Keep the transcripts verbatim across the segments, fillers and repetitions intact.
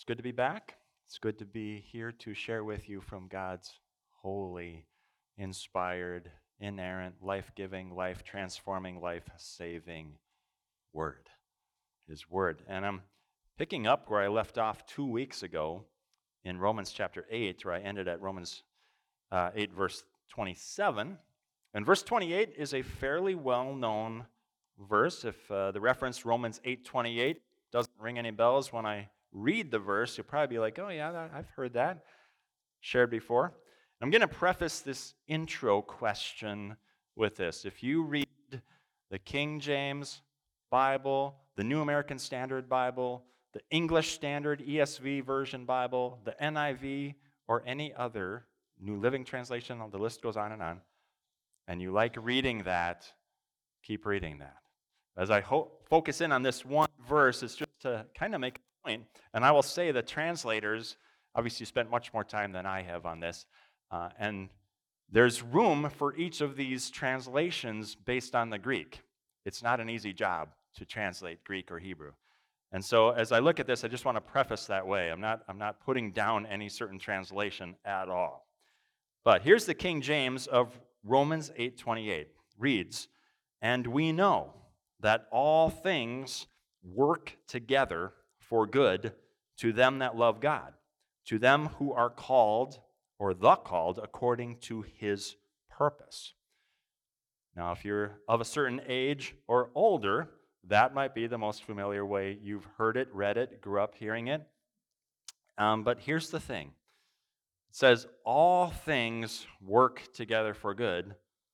good to be back. It's good to be here to share with you from God's holy, inspired, inerrant, life giving, life transforming, life saving Word. His Word. And I'm picking up where I left off two weeks ago in Romans chapter eight, where I ended at Romans uh, eight, verse twenty-seven. And verse twenty-eight is a fairly well known verse. If uh, the reference Romans eight twenty-eight doesn't ring any bells when I read the verse, you'll probably be like, oh, yeah, that, I've heard that, shared before. I'm going to preface this intro question with this. If you read the King James Bible, the New American Standard Bible, the English Standard E S V Version Bible, the N I V, or any other New Living Translation, the list goes on and on, and you like reading that, keep reading that. As I ho- focus in on this one verse, it's just to kind of make a point, and I will say the translators obviously spent much more time than I have on this, uh, and there's room for each of these translations based on the Greek. It's not an easy job to translate Greek or Hebrew. And so as I look at this, I just want to preface that way. I'm not, I'm not putting down any certain translation at all. But here's the King James of Romans eight twenty-eight. Reads, "And we know that all things work together for good to them that love God, to them who are called, or the called, according to his purpose." Now, if you're of a certain age or older, that might be the most familiar way you've heard it, read it, grew up hearing it. Um, but here's the thing. It says, all things work together for good,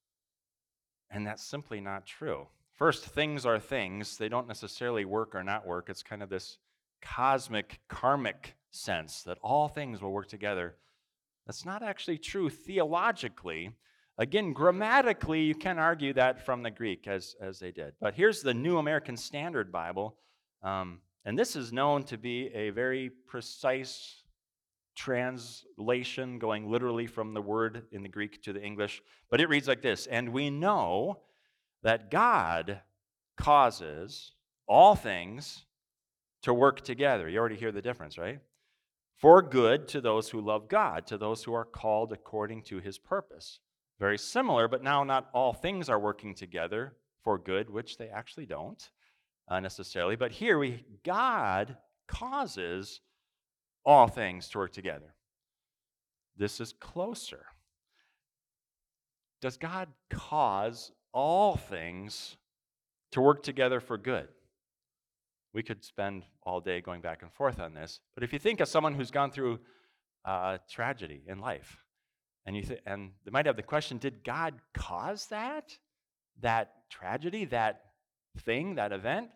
and that's simply not true. First, things are things. They don't necessarily work or not work. It's kind of this cosmic, karmic sense that all things will work together. That's not actually true theologically. Again, grammatically, you can argue that from the Greek, as, as they did. But here's the New American Standard Bible, um, and this is known to be a very precise translation, going literally from the word in the Greek to the English. But it reads like this: "And we know that God causes all things to work together." You already hear the difference, right? "For good to those who love God, to those who are called according to his purpose." Very similar, but now not all things are working together for good, which they actually don't uh, necessarily. But here we, God causes all things to work together. This is closer. Does God cause all things to work together for good? We could spend all day going back and forth on this, but if you think of someone who's gone through uh, tragedy in life, and you th- and they might have the question, did God cause that? That tragedy, that thing, that event?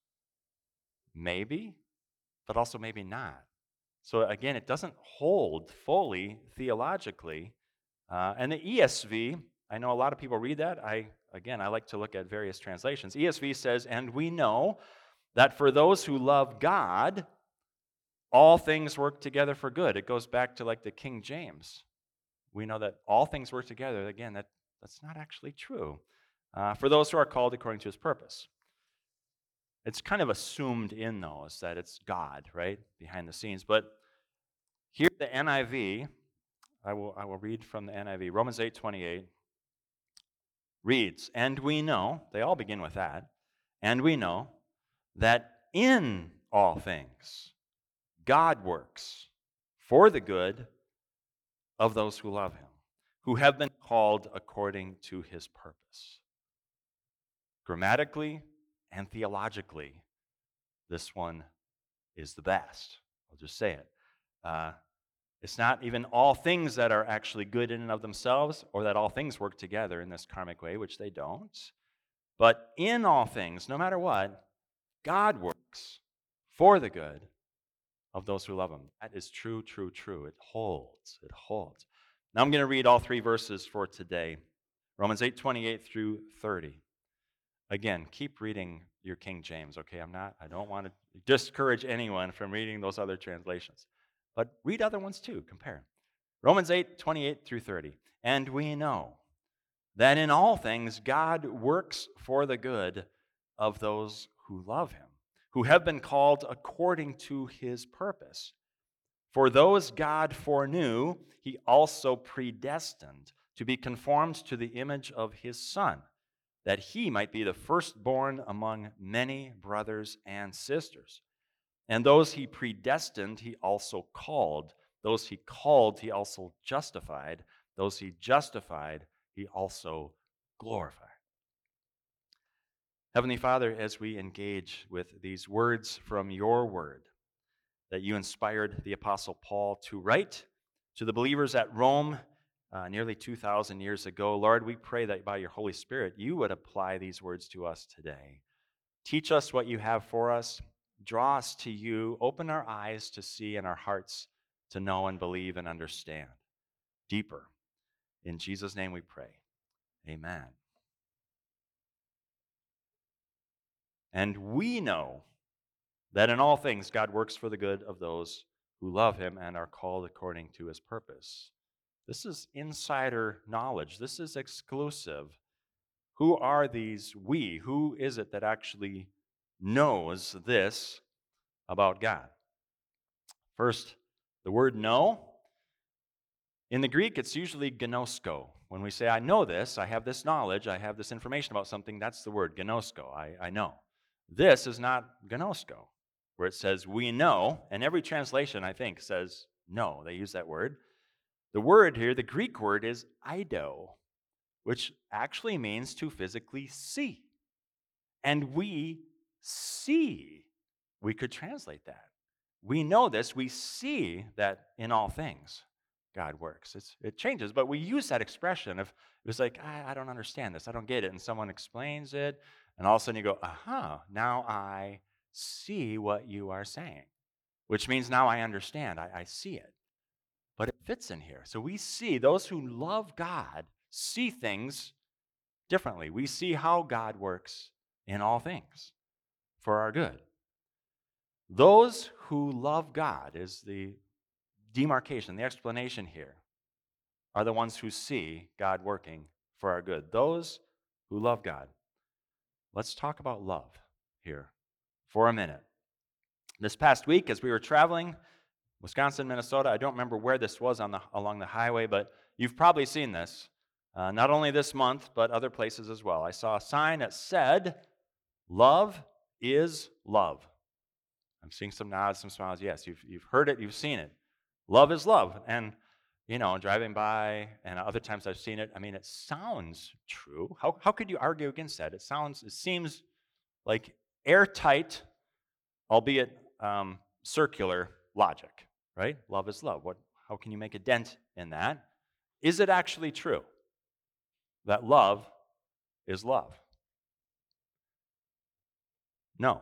Maybe, but also maybe not. So again, it doesn't hold fully theologically. Uh, and the E S V, I know a lot of people read that. I again, I like to look at various translations. E S V says, "And we know that for those who love God, all things work together for good." It goes back to like the King James. We know that all things work together. Again, that, that's not actually true. Uh, for those who are called according to his purpose. It's kind of assumed in those that it's God, right, behind the scenes. But here the N I V, I will, I will read from the N I V. Romans eight twenty-eight reads, "And we know," they all begin with that, "and we know that in all things God works for the good of those who love him, who have been called according to his purpose." Grammatically and theologically, this one is the best. I'll just say it. Uh, it's not even all things that are actually good in and of themselves, or that all things work together in this karmic way, which they don't. But in all things, no matter what, God works for the good of those who love him. That is true, true, true. It holds. It holds. Now I'm going to read all three verses for today. Romans eight twenty-eight through thirty. Again, keep reading your King James, okay? I'm not, I don't want to discourage anyone from reading those other translations. But read other ones too, compare. Romans eight twenty-eight through thirty. "And we know that in all things God works for the good of those who love him, who have been called according to his purpose." For those God foreknew, he also predestined to be conformed to the image of his Son, that he might be the firstborn among many brothers and sisters. And those he predestined, he also called. Those he called, he also justified. Those he justified, he also glorified. Heavenly Father, as we engage with these words from your word that you inspired the Apostle Paul to write to the believers at Rome uh, nearly two thousand years ago, Lord, we pray that by your Holy Spirit, you would apply these words to us today. Teach us what you have for us. Draw us to you. Open our eyes to see and our hearts to know and believe and understand deeper. In Jesus' name we pray. Amen. And we know that in all things God works for the good of those who love him and are called according to his purpose. This is insider knowledge. This is exclusive. Who are these we? Who is it that actually knows this about God? First, the word know. In the Greek, it's usually gnosko. When we say, I know this, I have this knowledge, I have this information about something, that's the word gnosko, I, I know. This is not gnosko, where it says we know, and every translation, I think, says no. They use that word. The word here, the Greek word, is eido, which actually means to physically see. And we see. We could translate that. We know this. We see that in all things God works. It's, it changes, but we use that expression. If it was like, I, I don't understand this, I don't get it, and someone explains it, and all of a sudden you go, aha, now I see what you are saying, which means now I understand, I, I see it. But it fits in here. So we see, those who love God see things differently. We see how God works in all things for our good. Those who love God is the demarcation, the explanation here, are the ones who see God working for our good. Those who love God. Let's talk about love here for a minute. This past week, as we were traveling, Wisconsin, Minnesota, I don't remember where this was on the along the highway, but you've probably seen this. Uh, not only this month, but other places as well. I saw a sign that said, love is love. I'm seeing some nods, some smiles. Yes, you've, you've heard it, you've seen it. Love is love. And, you know, driving by, and other times I've seen it, I mean, it sounds true. How, how could you argue against that? It sounds, it seems like airtight, albeit um, circular logic, right? Love is love. What, how can you make a dent in that? Is it actually true that love is love? No.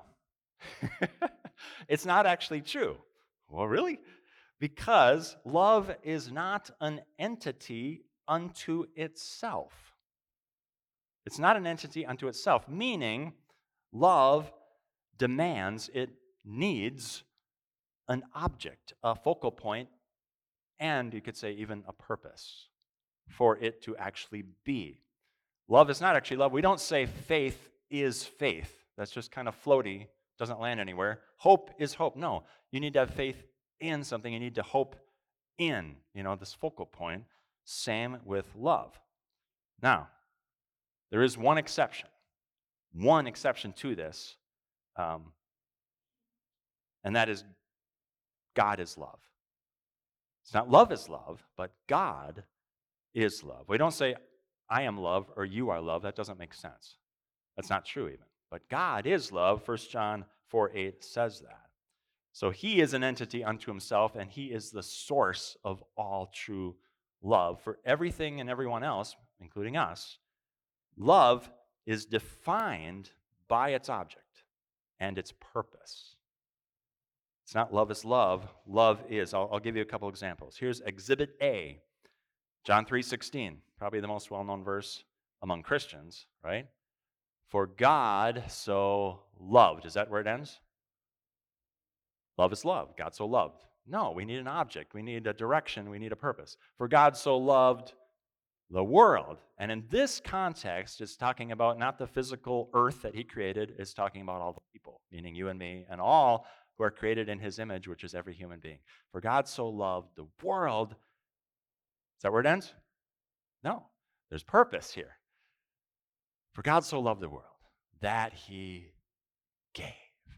It's not actually true. Well, really? Because love is not an entity unto itself. It's not an entity unto itself, meaning love demands, it needs an object, a focal point, and you could say even a purpose for it to actually be. Love is not actually love. We don't say faith is faith. That's just kind of floaty, doesn't land anywhere. Hope is hope. No, you need to have faith in something. You need to hope in, you know, this focal point. Same with love. Now, there is one exception. One exception to this, um, and that is God is love. It's not love is love, but God is love. We don't say, I am love or you are love. That doesn't make sense. That's not true even. But God is love. First John four eight says that. So he is an entity unto himself, and he is the source of all true love for everything and everyone else, including us. Love is defined by its object and its purpose. It's not love is love. Love is. I'll, I'll give you a couple examples. Here's Exhibit A, John three sixteen, probably the most well-known verse among Christians, right? For God so loved. Is that where it ends? Love is love. God so loved. No, we need an object. We need a direction. We need a purpose. For God so loved the world. And in this context, it's talking about not the physical earth that he created. It's talking about all the people, meaning you and me, and all who are created in his image, which is every human being. For God so loved the world. Is that where it ends? No. There's purpose here. For God so loved the world that he gave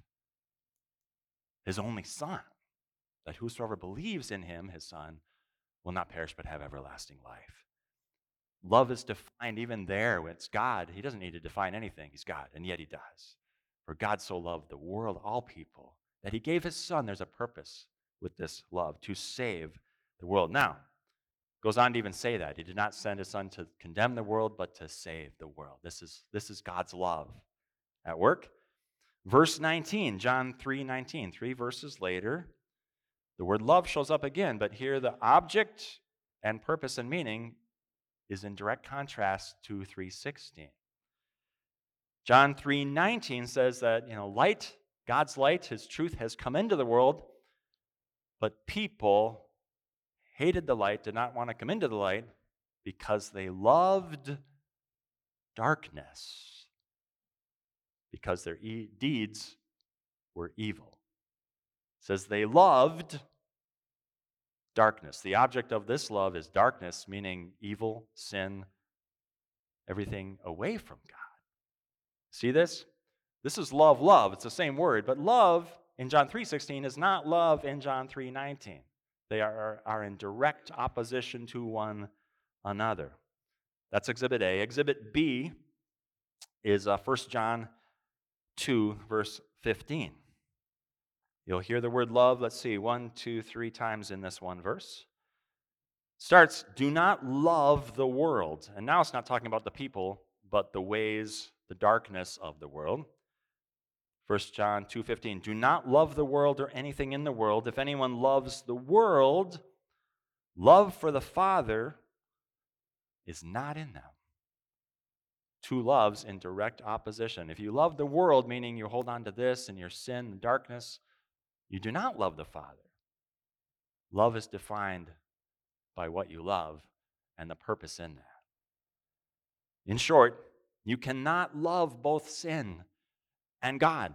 his only Son, that whosoever believes in him, his Son, will not perish but have everlasting life. Love is defined even there when it's God. He doesn't need to define anything. He's God, and yet he does. For God so loved the world, all people, that he gave his Son. There's a purpose with this love, to save the world. Now, goes on to even say that. He did not send his Son to condemn the world, but to save the world. This is, this is God's love at work. Verse nineteen, John three nineteen, three verses later, the word love shows up again, but here the object and purpose and meaning is in direct contrast to three sixteen. John three nineteen says that, you know, light, God's light, his truth has come into the world, but people hated the light, did not want to come into the light because they loved darkness, because their e- deeds were evil. It says they loved darkness. The object of this love is darkness, meaning evil, sin, everything away from God. See this? This is love, love. It's the same word, but love in John three sixteen is not love in John three nineteen. They are, are in direct opposition to one another. That's Exhibit A. Exhibit B is uh, First John two, verse fifteen. You'll hear the word love, let's see, one, two, three times in this one verse. Starts, do not love the world. And now it's not talking about the people, but the ways, the darkness of the world. First John two fifteen, do not love the world or anything in the world. If anyone loves the world, love for the Father is not in them. Two loves in direct opposition. If you love the world, meaning you hold on to this and your sin and darkness, you do not love the Father. Love is defined by what you love and the purpose in that. In short, you cannot love both sin and God.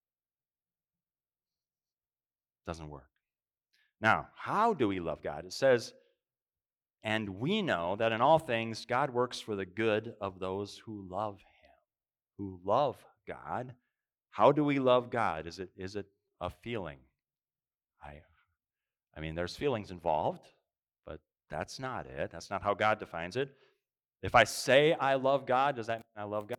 Doesn't work. Now, how do we love God? It says, and we know that in all things God works for the good of those who love him, who love God. How do we love God? Is it, is it a feeling? I, I mean, there's feelings involved, but that's not it. That's not how God defines it. If I say I love God, does that mean I love God?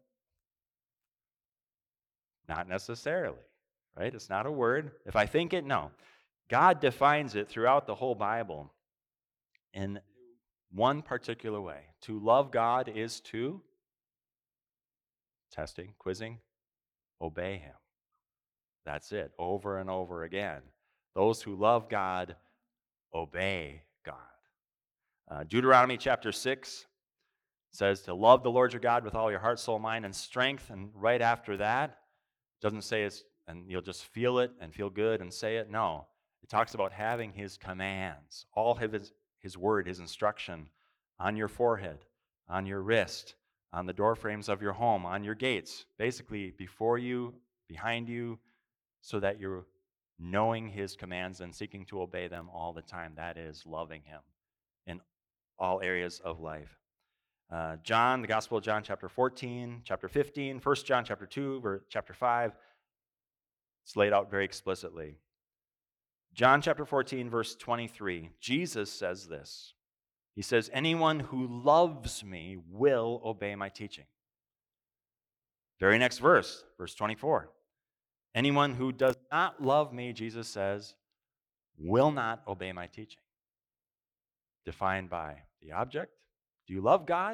Not necessarily, right? It's not a word. If I think it, no. God defines it throughout the whole Bible in one particular way. To love God is to, testing, quizzing, obey him. That's it, over and over again. Those who love God obey God. Uh, Deuteronomy chapter six says to love the Lord your God with all your heart, soul, mind, and strength. And right after that, it doesn't say it's, and you'll just feel it and feel good and say it. No, it talks about having his commands, all of his, his word, his instruction on your forehead, on your wrist, on the door frames of your home, on your gates, basically before you, behind you, so that you're knowing his commands and seeking to obey them all the time. That is loving him in all areas of life. Uh, John, the Gospel of John, chapter fourteen, chapter fifteen, First John, chapter two, verse, chapter five, it's laid out very explicitly. John, chapter fourteen, verse twenty-three, Jesus says this. He says, anyone who loves me will obey my teaching. Very next verse, verse twenty-four. Anyone who does not love me, Jesus says, will not obey my teaching. Defined by the object. Do you love God?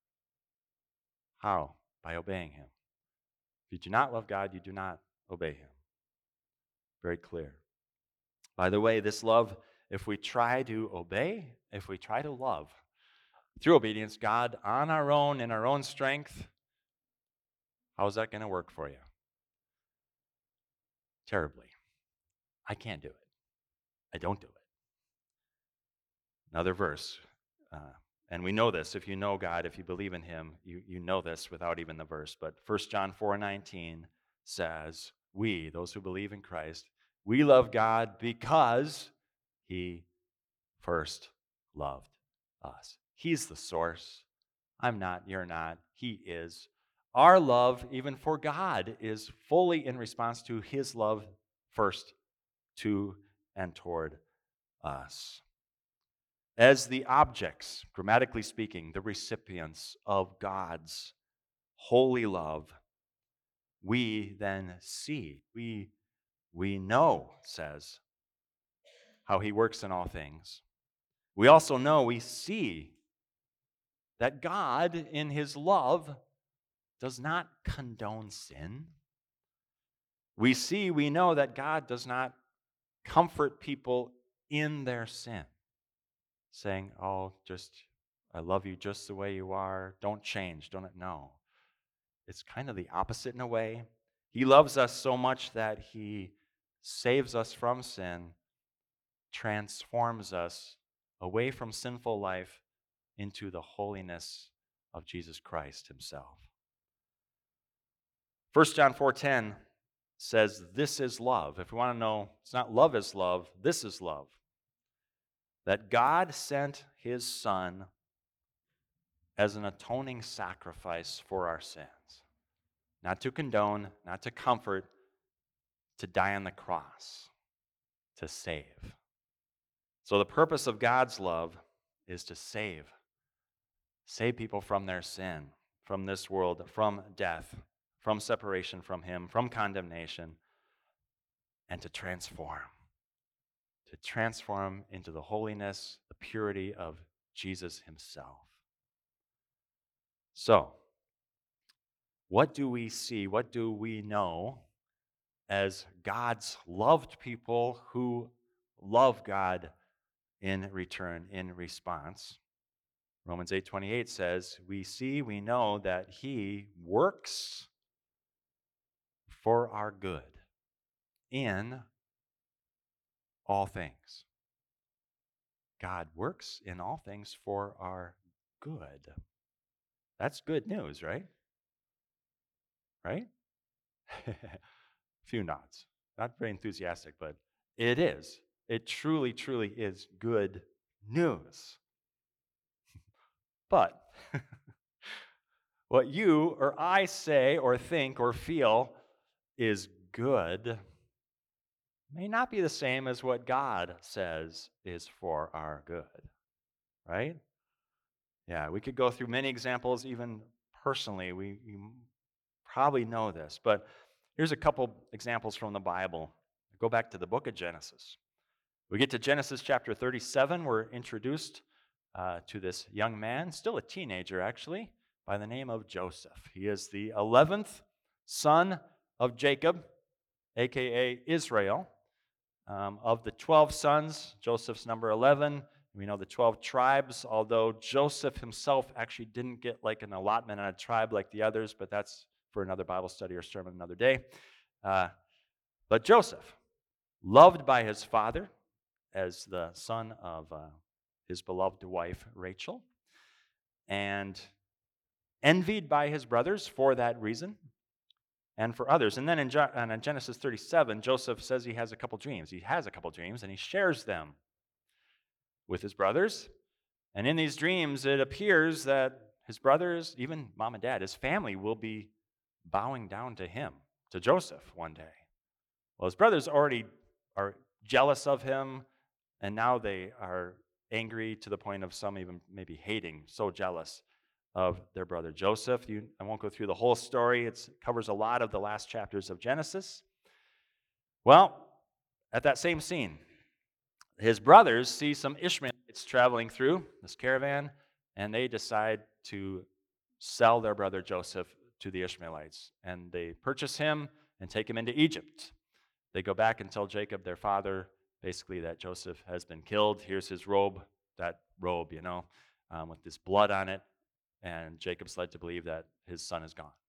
How? By obeying him. If you do not love God, you do not obey him. Very clear. By the way, this love, if we try to obey, if we try to love through obedience, God on our own, in our own strength, how's that going to work for you? Terribly. I can't do it. I don't do it. Another verse. Uh, and we know this. If you know God, if you believe in him, you, you know this without even the verse. But First John four nineteen says, we, those who believe in Christ, We love God because he first loved us. He's the source. I'm not, you're not, he is. Our love, even for God, is fully in response to his love first to and toward us. As the objects, grammatically speaking, the recipients of God's holy love, we then see, we, we know, it says, how he works in all things. We also know, we see that God, in his love, does not condone sin. We see, we know that God does not comfort people in their sin, saying, oh, just, I love you just the way you are. Don't change. Don't, no. It's kind of the opposite in a way. He loves us so much that he saves us from sin, transforms us away from sinful life into the holiness of Jesus Christ himself. First John four ten says, this is love. If we want to know, it's not love is love, this is love. That God sent his Son as an atoning sacrifice for our sins. Not to condone, not to comfort, to die on the cross, to save. So the purpose of God's love is to save. Save people from their sin, from this world, from death, from separation from him, from condemnation, and to transform. To transform into the holiness, the purity of Jesus himself. So, what do we see? What do we know as God's loved people who love God in return, in response? Romans eight twenty-eight says, we see, we know that he works for our good in all things. God works in all things for our good. That's good news, right? Right? Few nods. Not very enthusiastic, but it is. It truly, truly is good news. But what you or I say or think or feel is good may not be the same as what God says is for our good, right? Yeah, we could go through many examples, even personally. We you probably know this, but here's a couple examples from the Bible. Go back to the book of Genesis. We get to Genesis chapter thirty-seven. We're introduced uh, to this young man, still a teenager actually, by the name of Joseph. He is the eleventh son of Jacob, a k a. Israel. Um, of the twelve sons, Joseph's number eleven. We know the twelve tribes, although Joseph himself actually didn't get like an allotment on a tribe like the others, but that's for another Bible study or sermon another day. Uh, but Joseph, loved by his father as the son of uh, his beloved wife, Rachel, and envied by his brothers for that reason, and for others. And then in, Je- in Genesis thirty-seven, Joseph says he has a couple dreams. He has a couple dreams, and he shares them with his brothers. And in these dreams, it appears that his brothers, even mom and dad, his family will be bowing down to him, to Joseph one day. Well, his brothers already are jealous of him, and now they are angry to the point of some even maybe hating, so jealous of their brother Joseph. You, I won't go through the whole story. It's, it covers a lot of the last chapters of Genesis. Well, at that same scene, his brothers see some Ishmaelites traveling through this caravan, and they decide to sell their brother Joseph to the Ishmaelites. And they purchase him and take him into Egypt. They go back and tell Jacob, their father, basically that Joseph has been killed. Here's his robe, that robe, you know, um, with this blood on it. And Jacob's led to believe that his son is gone.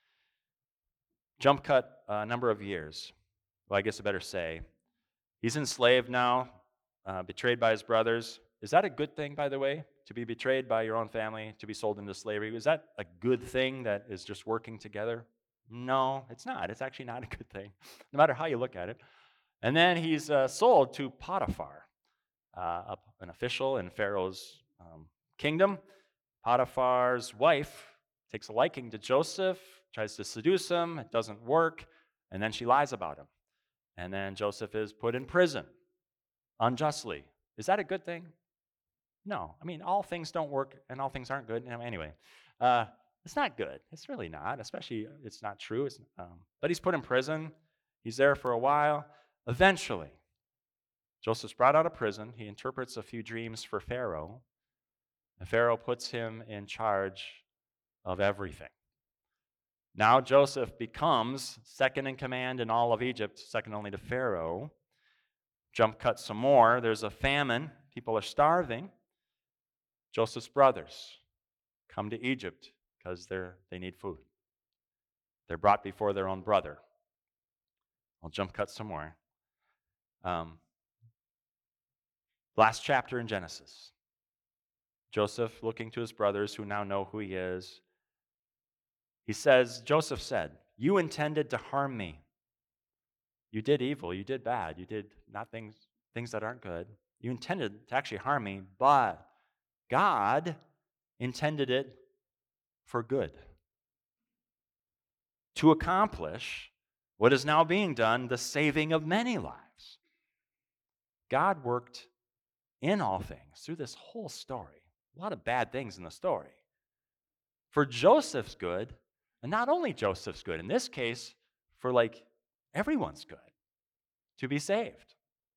Jump cut a number of years. Well, I guess I better say, he's enslaved now, uh, betrayed by his brothers. Is that a good thing, by the way, to be betrayed by your own family, to be sold into slavery? Is that a good thing that is just working together? No, it's not. It's actually not a good thing, no matter how you look at it. And then he's uh, sold to Potiphar, uh, an official in Pharaoh's um, kingdom. Potiphar's wife takes a liking to Joseph, tries to seduce him. It doesn't work. And then she lies about him. And then Joseph is put in prison unjustly. Is that a good thing? No. I mean, all things don't work and all things aren't good. Anyway, uh, it's not good. It's really not, especially it's not true. It's, um, but he's put in prison. He's there for a while. Eventually, Joseph's brought out of prison. He interprets a few dreams for Pharaoh. And Pharaoh puts him in charge of everything. Now Joseph becomes second in command in all of Egypt, second only to Pharaoh. Jump cut some more. There's a famine. People are starving. Joseph's brothers come to Egypt because they're they need food. They're brought before their own brother. I'll jump cut some more. Um, last chapter in Genesis. Joseph looking to his brothers who now know who he is. He says, Joseph said, "You intended to harm me. You did evil. You did bad. You did not things, things that aren't good. You intended to actually harm me, but God intended it for good, to accomplish what is now being done, the saving of many lives." God worked in all things through this whole story. A lot of bad things in the story. For Joseph's good, and not only Joseph's good, in this case, for like everyone's good, to be saved.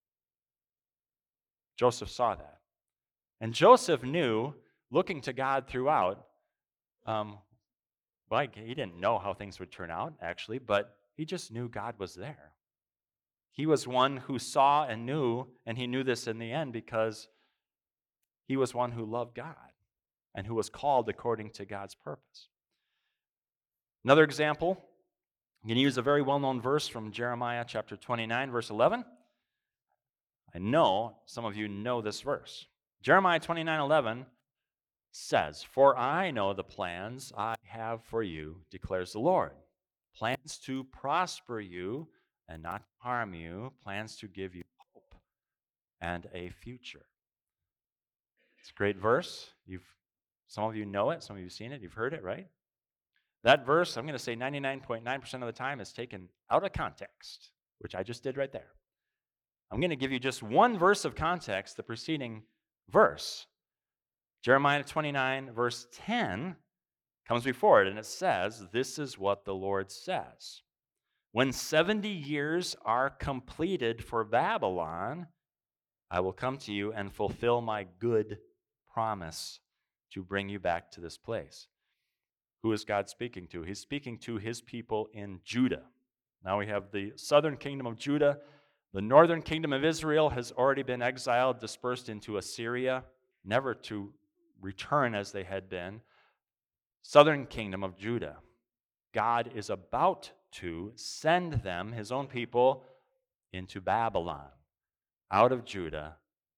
Joseph saw that. And Joseph knew, looking to God throughout, um, well, he didn't know how things would turn out, actually, but he just knew God was there. He was one who saw and knew, and he knew this in the end because he was one who loved God and who was called according to God's purpose. Another example, I'm going to use a very well-known verse from Jeremiah chapter twenty-nine, verse eleven. I know some of you know this verse. Jeremiah twenty-nine eleven says, "For I know the plans I have for you, declares the Lord. Plans to prosper you and not harm you, plans to give you hope and a future." It's a great verse. You've some of you know it, some of you have seen it, you've heard it, right? That verse, I'm going to say ninety-nine point nine percent of the time, is taken out of context, which I just did right there. I'm going to give you just one verse of context, the preceding verse. Jeremiah twenty-nine, verse ten, comes before it, and it says, "This is what the Lord says. When seventy years are completed for Babylon, I will come to you and fulfill my good promise to bring you back to this place." Who is God speaking to? He's speaking to his people in Judah. Now we have the southern kingdom of Judah. The northern kingdom of Israel has already been exiled, dispersed into Assyria, never to return as they had been. Southern kingdom of Judah. God is about to send them, his own people, into Babylon, out of Judah.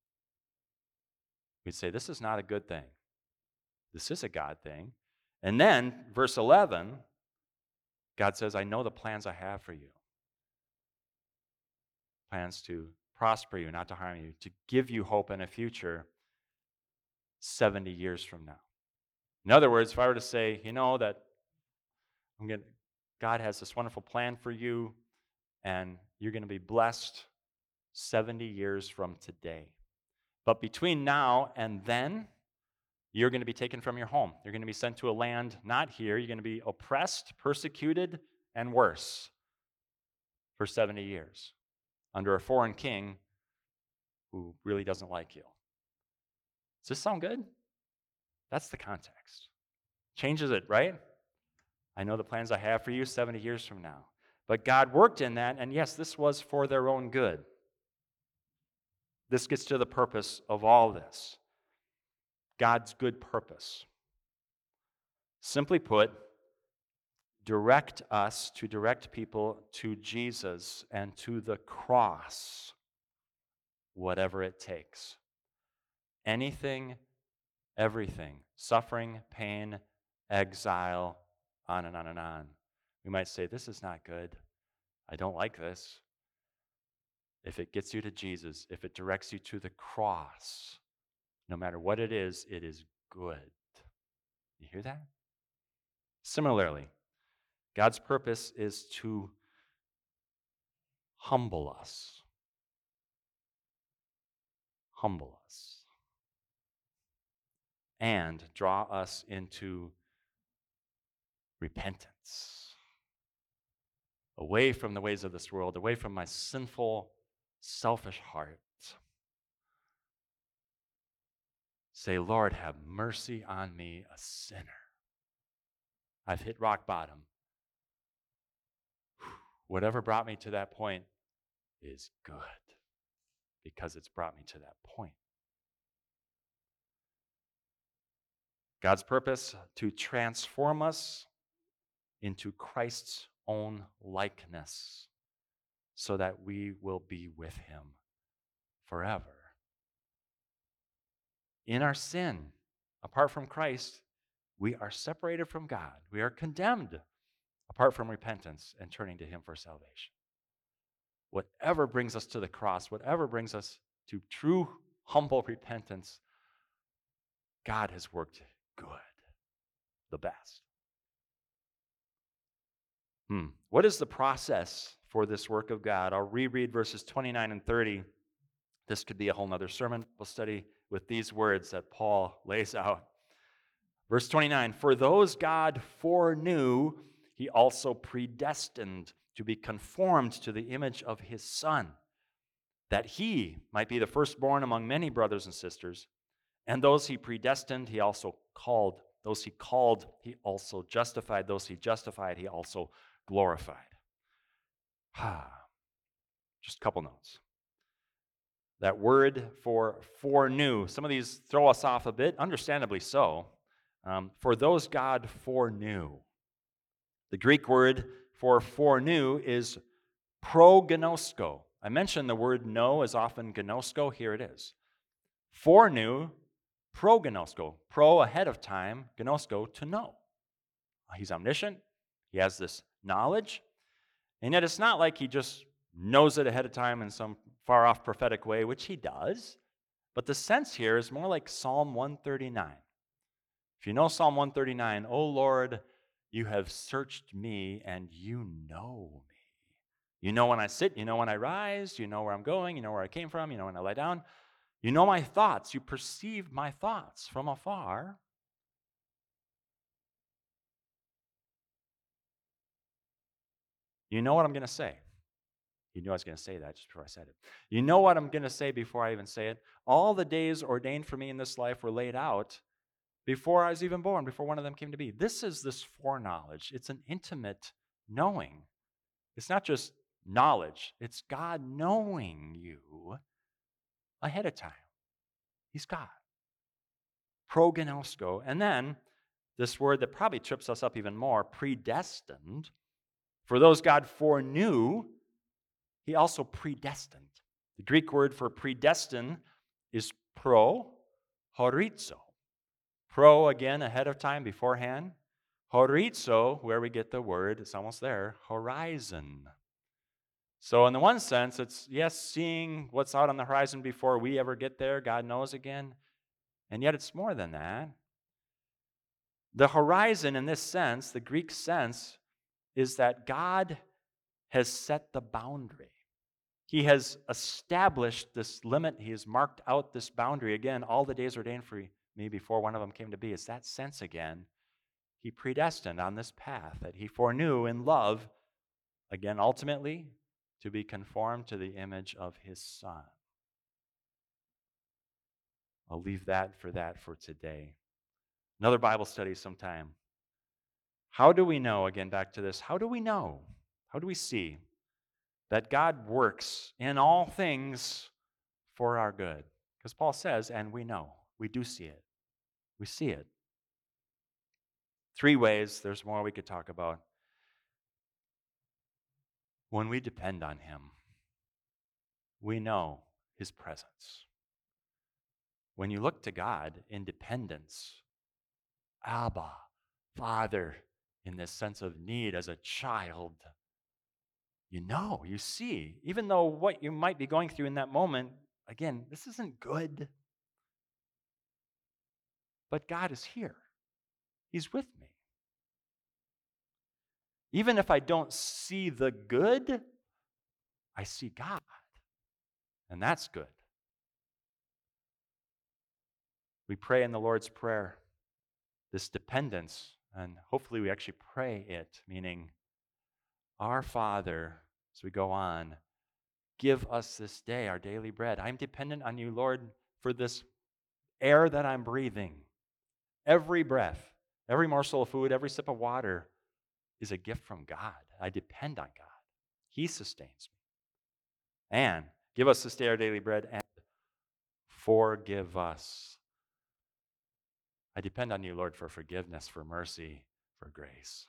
We'd say, this is not a good thing. This is a God thing. And then, verse eleven, God says, "I know the plans I have for you. Plans to prosper you, not to harm you, to give you hope and a future seventy years from now." In other words, if I were to say, you know, that I'm gonna, God has this wonderful plan for you, and you're going to be blessed seventy years from today. But between now and then, you're going to be taken from your home. You're going to be sent to a land not here. You're going to be oppressed, persecuted, and worse for seventy years under a foreign king who really doesn't like you. Does this sound good? That's the context. Changes it, right? I know the plans I have for you seventy years from now. But God worked in that, and yes, this was for their own good. This gets to the purpose of all this. God's good purpose. Simply put, direct us to direct people to Jesus and to the cross, whatever it takes. Anything, everything. Suffering, pain, exile, on and on and on. We might say, this is not good. I don't like this. if it gets you to Jesus, if it directs you to the cross, no matter what it is, it is good. You hear that? Similarly, God's purpose is to humble us. Humble us. And draw us into repentance. Away from the ways of this world, away from my sinful, selfish heart. Say, Lord, have mercy on me, a sinner. I've hit rock bottom. Whatever brought me to that point is good because it's brought me to that point. God's purpose to transform us into Christ's own likeness so that we will be with him forever. In our sin, apart from Christ, we are separated from God. We are condemned apart from repentance and turning to him for salvation. Whatever brings us to the cross, whatever brings us to true, humble repentance, God has worked good, the best. Hmm. What is the process for this work of God? I'll reread verses twenty-nine and thirty. This could be a whole nother sermon. We'll study with these words that Paul lays out. Verse twenty-nine, for those God foreknew, he also predestined to be conformed to the image of his Son, that he might be the firstborn among many brothers and sisters. And those he predestined, he also called. Those he called, he also justified. Those he justified, he also glorified. Ah, just a couple notes. That word for foreknew, some of these throw us off a bit, understandably so. Um, for those God foreknew. The Greek word for foreknew is prognosko. I mentioned the word know is often gnosko. Here it is. Foreknew, prognosko. Pro, ahead of time, gnosko, to know. He's omniscient. He has this knowledge. And yet it's not like he just knows it ahead of time in some far-off prophetic way, which he does. But the sense here is more like Psalm one thirty-nine. If you know Psalm one thirty-nine, O Lord, you have searched me and you know me. You know when I sit, you know when I rise, you know where I'm going, you know where I came from, you know when I lie down. You know my thoughts, you perceive my thoughts from afar. You know what I'm going to say. You knew I was going to say that just before I said it. You know what I'm going to say before I even say it. All the days ordained for me in this life were laid out before I was even born, before one of them came to be. This is this foreknowledge. It's an intimate knowing. It's not just knowledge. It's God knowing you ahead of time. He's God. Prognosko. And then this word that probably trips us up even more, predestined. For those God foreknew, he also predestined. The Greek word for predestined is pro horizo. Pro, again, ahead of time, beforehand. Horizo, where we get the word, it's almost there, horizon. So in the one sense, it's, yes, seeing what's out on the horizon before we ever get there, God knows again. And yet it's more than that. The horizon in this sense, the Greek sense, is that God has set the boundary. He has established this limit. He has marked out this boundary. Again, all the days ordained for me before one of them came to be. It's that sense again. He predestined on this path that he foreknew in love, again, ultimately, to be conformed to the image of his Son. I'll leave that for that for today. Another Bible study sometime. How do we know, again, back to this, how do we know, how do we see that God works in all things for our good? Because Paul says, and we know, we do see it. We see it. Three ways, there's more we could talk about. When we depend on him, we know his presence. When you look to God in dependence, Abba, Father, in this sense of need as a child, You know, you see, even though what you might be going through in that moment, again, this isn't good. But God is here. He's with me. Even if I don't see the good, I see God. And that's good. We pray in the Lord's Prayer this dependence, and hopefully we actually pray it, meaning, Our Father, as we go on, give us this day our daily bread. I'm dependent on you, Lord, for this air that I'm breathing. Every breath, every morsel of food, every sip of water is a gift from God. I depend on God. He sustains me. And give us this day our daily bread and forgive us. I depend on you, Lord, for forgiveness, for mercy, for grace.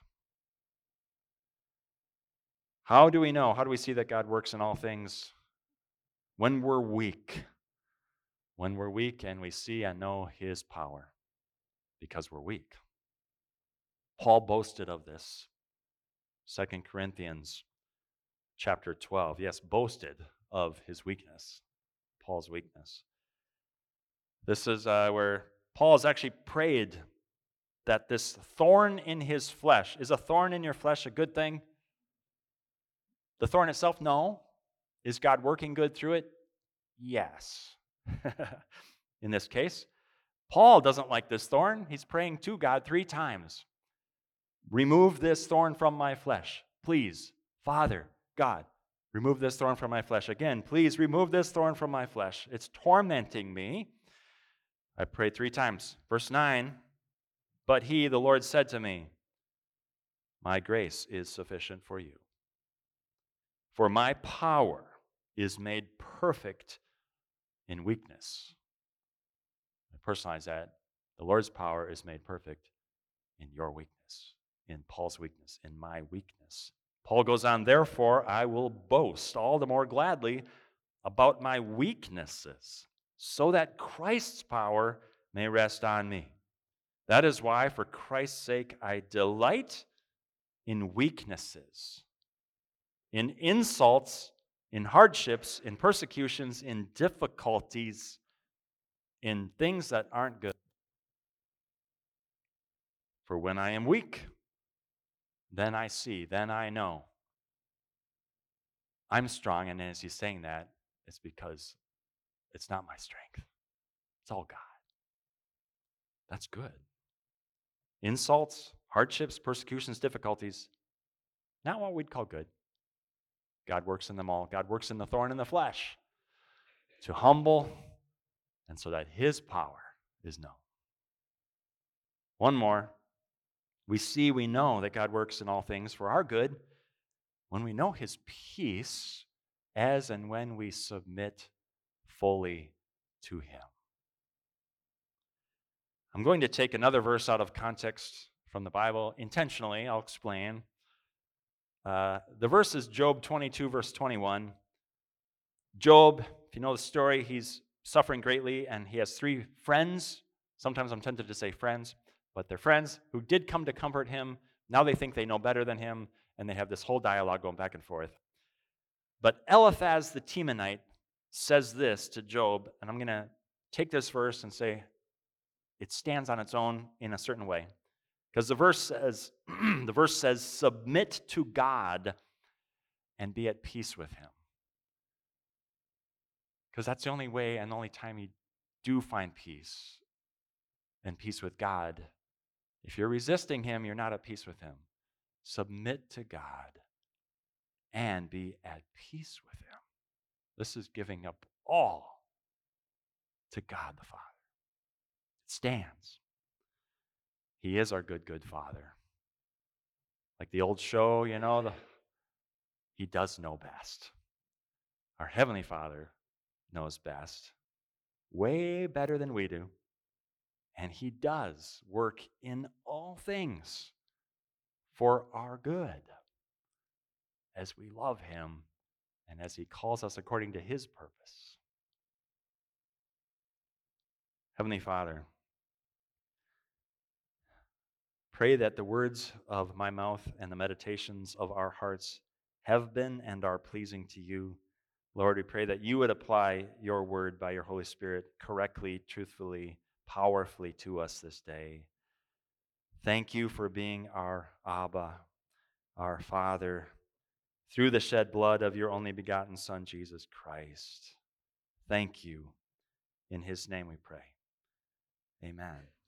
How do we know? How do we see that God works in all things? When we're weak. When we're weak and we see and know his power because we're weak. Paul boasted of this. Second Corinthians chapter twelve. Yes, boasted of his weakness. Paul's weakness. This is uh, where Paul's actually prayed that this thorn in his flesh, is a thorn in your flesh a good thing? The thorn itself, no. Is God working good through it? Yes. In this case, Paul doesn't like this thorn. He's praying to God three times. Remove this thorn from my flesh. Please, Father, God, remove this thorn from my flesh. Again, please remove this thorn from my flesh. It's tormenting me. I prayed three times. Verse nine, but he, the Lord, said to me, my grace is sufficient for you. For my power is made perfect in weakness. I personalize that. The Lord's power is made perfect in your weakness, in Paul's weakness, in my weakness. Paul goes on, therefore, I will boast all the more gladly about my weaknesses, so that Christ's power may rest on me. That is why, for Christ's sake, I delight in weaknesses, in insults, in hardships, in persecutions, in difficulties, in things that aren't good. For when I am weak, then I see, then I know. I'm strong, and as he's saying that, it's because it's not my strength. It's all God. That's good. Insults, hardships, persecutions, difficulties, not what we'd call good. God works in them all. God works in the thorn in the flesh to humble and so that his power is known. One more. We see, we know that God works in all things for our good when we know his peace as and when we submit fully to him. I'm going to take another verse out of context from the Bible intentionally. I'll explain. Uh, the verse is Job twenty-two, verse twenty-one. Job, if you know the story, he's suffering greatly, and he has three friends. Sometimes I'm tempted to say friends, but they're friends who did come to comfort him. Now they think they know better than him, and they have this whole dialogue going back and forth. But Eliphaz the Temanite says this to Job, and I'm going to take this verse and say it stands on its own in a certain way. Because the verse says, the verse says, submit to God and be at peace with him. Because that's the only way and the only time you do find peace and peace with God. If you're resisting him, you're not at peace with him. Submit to God and be at peace with him. This is giving up all to God the Father. It stands. He is our good, good Father. Like the old show, you know, the, he does know best. Our Heavenly Father knows best, way better than we do. And he does work in all things for our good as we love him and as he calls us according to his purpose. Heavenly Father, pray that the words of my mouth and the meditations of our hearts have been and are pleasing to you. Lord, we pray that you would apply your word by your Holy Spirit correctly, truthfully, powerfully to us this day. Thank you for being our Abba, our Father, through the shed blood of your only begotten Son, Jesus Christ. Thank you. In his name we pray. Amen.